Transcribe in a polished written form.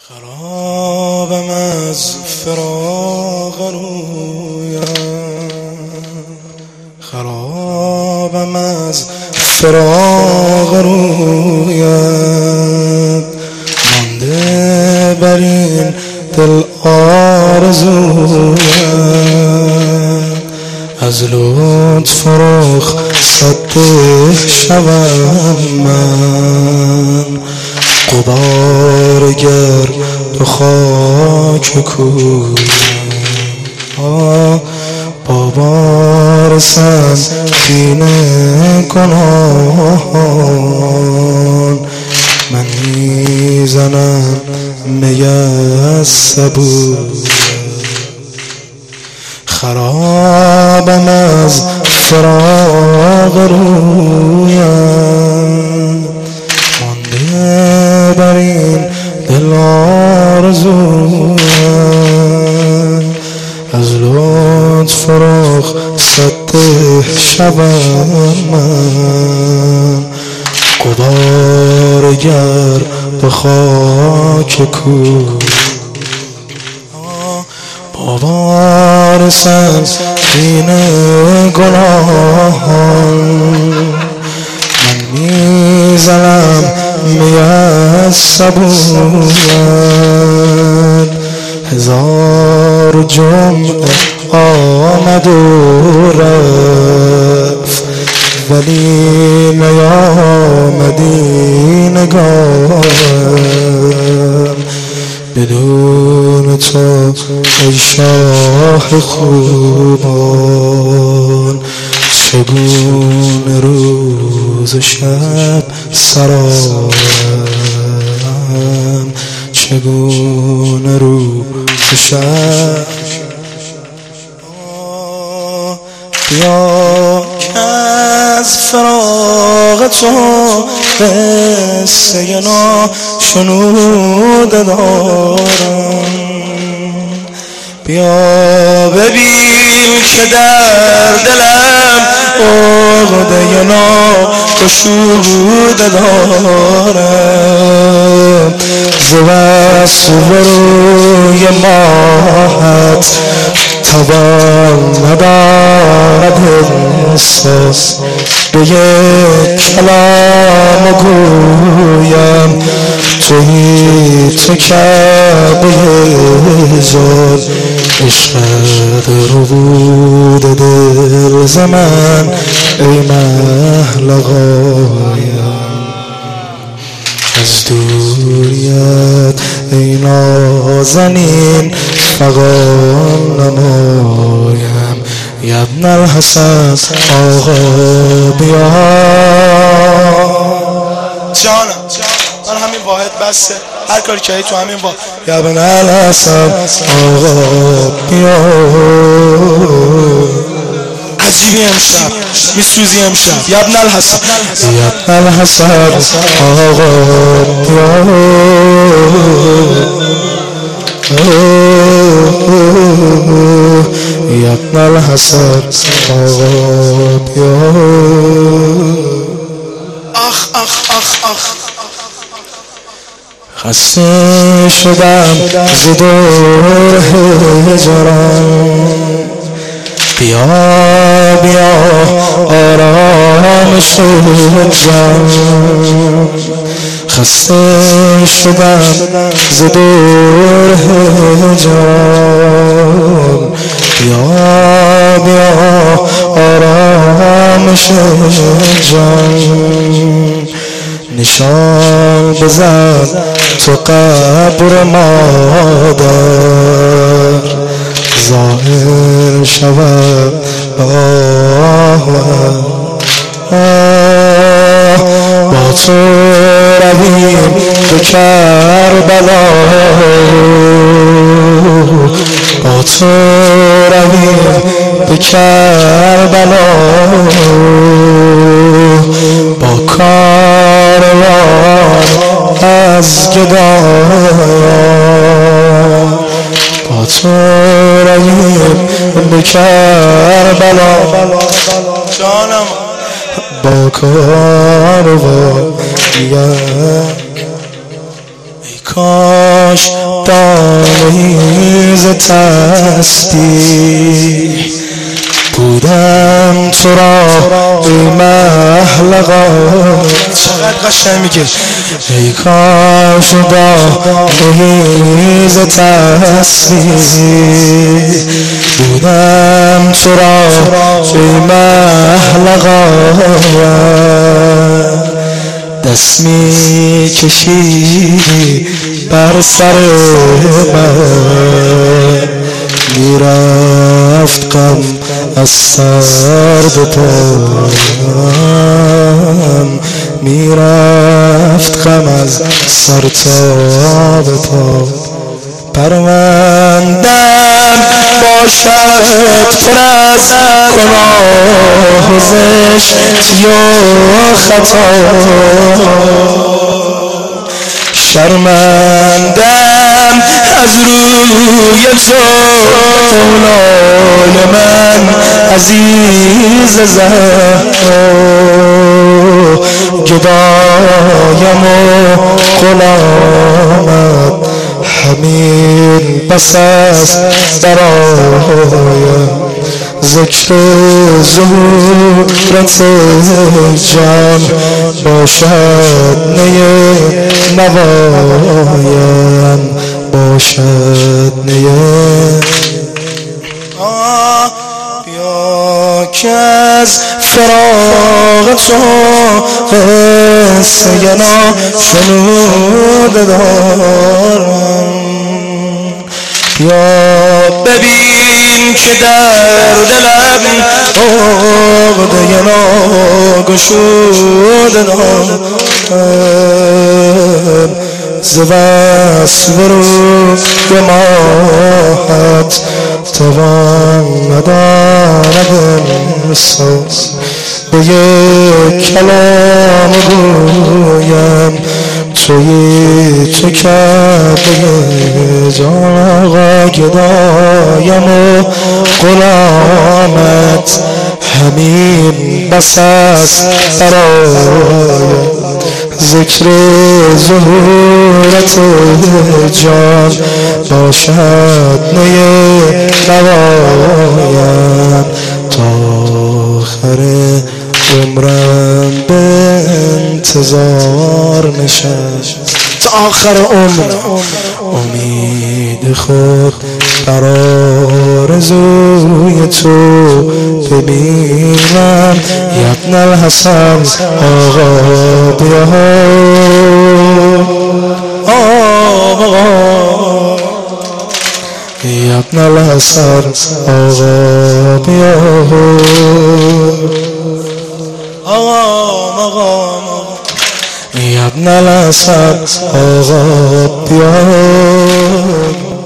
خرابم از فراق رویم، خرابم از فراق رویم، مانده بر این دل آرزویم، از لطف رخصت شوم من، غبار گرد و خاک کویم، با بار سنگین گناهان من میزنم می از صبویم. خرابم از فراق رویم، مانده بر این دل آرزویم، از لطف رخصت شوم من، غبار گرد و خاک کویم، با بار سنگین گناهان من میزنم می از صبویم. هزار جمعه آمد و رفت ولی نیامدی نگاهم، بدون تو ای شاه خوبان چگونه روز و شب سرایم، چگونه روز و شب. بیا که از فراق تو قصه ناشنوده دارم، بیا ببین که در دلم عقده ناگشوده دارم، ز وصف روی ماهت توان ندارد احساس، به یک کلام گویم تویی تو کعبه جان، عشقت رو بود دل ز من ای مهل غایم، از دوریت ای نازنین فغان نمایم، یا ابن الحسن آقا بیا. جانم من همین واحد بسه، هر کاری که تو همین واحد. یا ابن الحسن آقا بیا. عجیبی امشب میسوزی امشب. یا ابن الحسن، یا ابن الحسن آقا بیا، یا ابن الحسن آقا بیا. آخ آخ آخ آخ خسته شدم ز دور هجران، بیا بیا آرام شد جان، خسته شدم ز دور هجران، بیا بیا آرام شد جان، نشان بزن تو قبر مادر، ظاهر شود با تو رویم به کربلا، با تو رویم به کربلا، با کاروان از گدایان، با تو رویم به کربلا. جانم با کاروان ای کار باش دانه‌ای ز تسبیح بودم تو را ای محلقا چقدر قشنگ میگه ای کاش دانه‌ای ز تسبیح بودم تو را ای محلقا دست می کشیدی بر سر من میرفت غم از سر به پایم میرفت غم از سر تا به پا پروندم باشد پر از گناه و زشتی و خطا شرمندم از روی تو مولای من عزیز زهرا گدایم و غلامت همین بس است برایم ذکر ظهورت جان باشد نی نوایم باشد نی بیا که از فراق تو قصه ناشنوده دارم بیا ببین که در دلم عقده ناگشوده دارم ز وصل روی ماهت توان ندارد انصاف به یک کلام گویم تویی تو کرده جان آقا گدایم و غلامت همین بس است برایم ذکر ظهورت جان باشد نی نوایم تا آخر عمرم به انتظار نشست تا آخر عمر امید خود بر آرزوی تو ببینم یبن الحسن آقا بیا آقا یبن الحسن آقا بیا آقا یبن الحسن آقا بیا